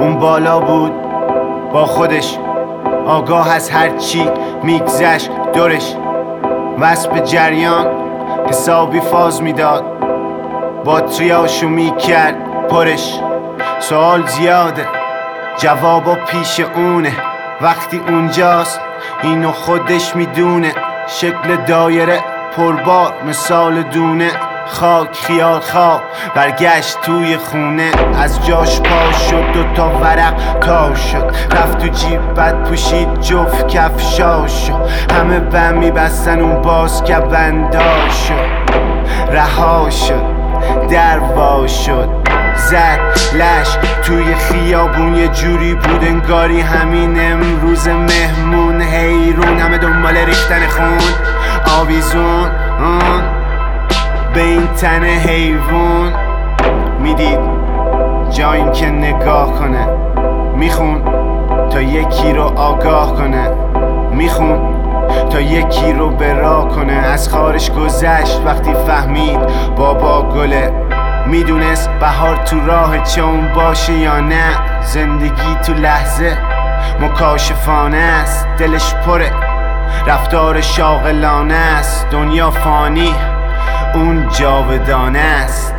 اون بالا بود با خودش، آگاه از هر چی میگذشت دورش، وصف جریان حسابی فاز میداد، باتریاشو میکرد پرش. سوال زیاده جوابا پیش اونه، وقتی اونجاست اینو خودش میدونه. شکل دایره پربار مثال دونه، خاک خیال خواب برگشت توی خونه. از جاش پا شد، دوتا ورق تا شد، رفت تو جیب بد پوشید جفت کفشاشو. همه بم میبستن اون باز که بنداشو، رها شد در وا شد، زد لش توی خیابون. یه جوری بود انگاری همین امروز مهمون حیرون، همه دنبال ریختن خون آویزون به این تن حیوان. میدید جایی که نگاه کنه، میخون تا یکی رو آگاه کنه، میخون تا یکی رو برا کنه. از خارش گذشت وقتی فهمید بابا گله، میدونست بهار تو راه چون باشه یا نه. زندگی تو لحظه مکاشفانه است، دلش پره رفتار شاغلانه است. دنیا فانی اون جاودانه است.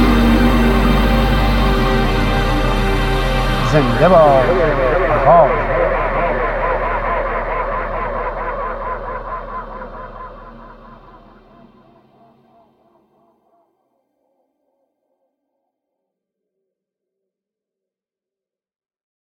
زنده باد.